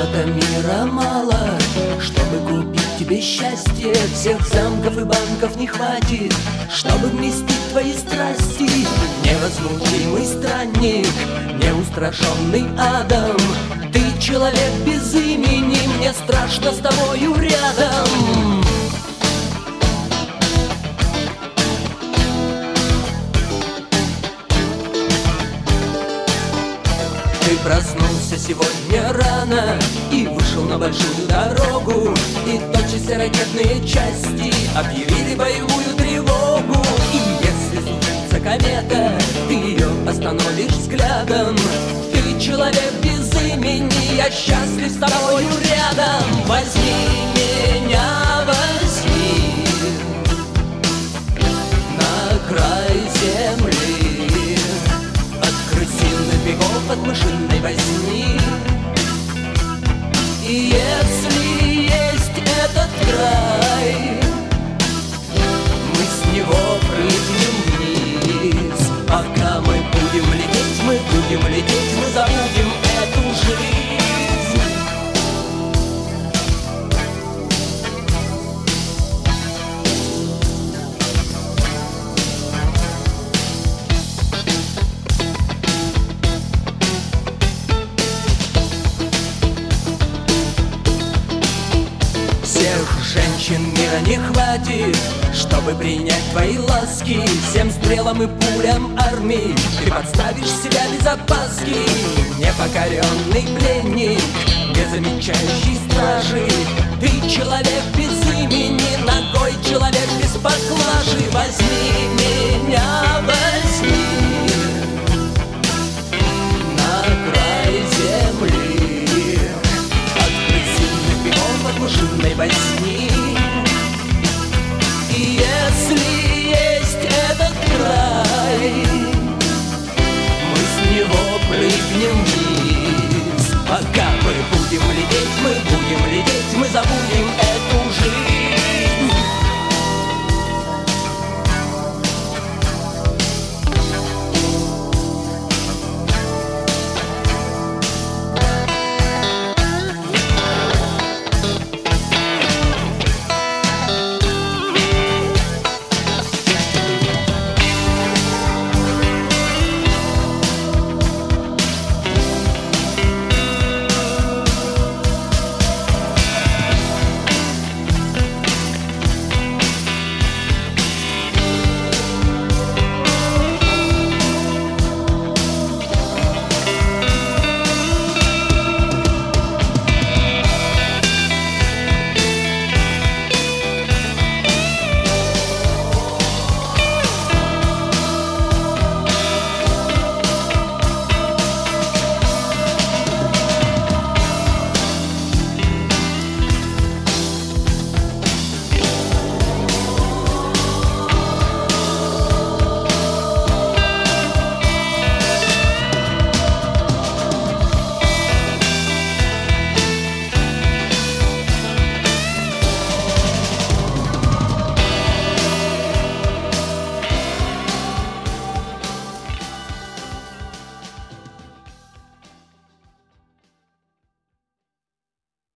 Золота мира мало, чтобы купить тебе счастье. Всех замков и банков не хватит, чтобы вместить твои страсти. Невозмутимый странник, неустрашенный адом, ты человек без имени, мне страшно с тобою рядом. Ты проснулся сегодня рано и вышел на большую дорогу, и тотчас все ракетные части объявили боевую тревогу. И если случится комета, ты ее остановишь взглядом. Ты человек без имени, я счастлив с тобою рядом. Возьми меня, возьми на край земли, от крысиных бегов, от мышиной возни. И если есть этот край, мы с него прыгнем вниз. Пока мы будем лететь, мы забудем эту жизнь. Всех женщин мира не хватит, чтобы принять твои ласки. Всем стрелам и пулям армии ты подставишь себя без опаски. Непокоренный пленник, не замечающий стражи, ты человек без имени, ногой человек без поклажи. Возьми меня,